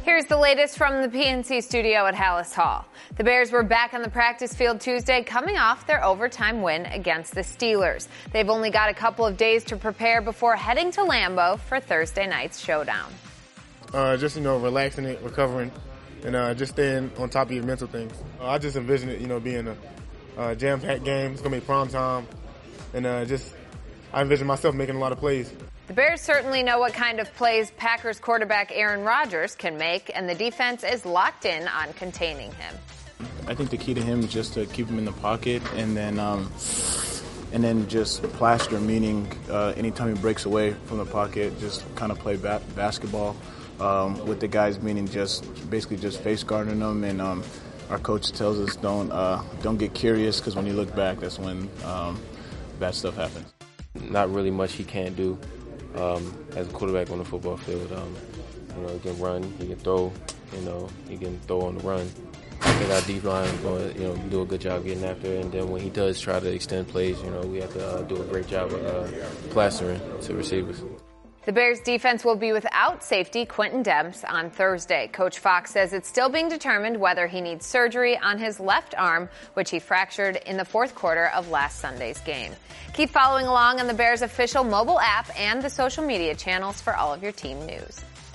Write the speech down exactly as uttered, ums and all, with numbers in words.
Here's the latest from the P N C studio at Hallis Hall. The Bears were back on the practice field Tuesday, coming off their overtime win against the Steelers. They've only got a couple of days to prepare before heading to Lambeau for Thursday night's showdown. Uh, just, you know, relaxing it, recovering, and uh, just staying on top of your mental things. Uh, I just envision it, you know, being a uh, jam-packed game. It's going to be prime time, and uh, just I envision myself making a lot of plays. The Bears certainly know what kind of plays Packers quarterback Aaron Rodgers can make, and the defense is locked in on containing him. I think the key to him is just to keep him in the pocket and then um, and then just plaster, meaning uh, anytime he breaks away from the pocket, just kind of play ba- basketball um, with the guys, meaning just basically just face guarding them. And um, our coach tells us don't uh, don't get curious, because when you look back, that's when um, bad stuff happens. Not really much he can't do. Um, as a quarterback on the football field, um, you know, he can run, he can throw, you know, he can throw on the run. I think our deep line is going to, you know, do a good job getting after it. And then when he does try to extend plays, you know, we have to uh, do a great job of uh, plastering to receivers. The Bears defense will be without safety Quentin Demps on Thursday. Coach Fox says it's still being determined whether he needs surgery on his left arm, which he fractured in the fourth quarter of last Sunday's game. Keep following along on the Bears official mobile app and the social media channels for all of your team news.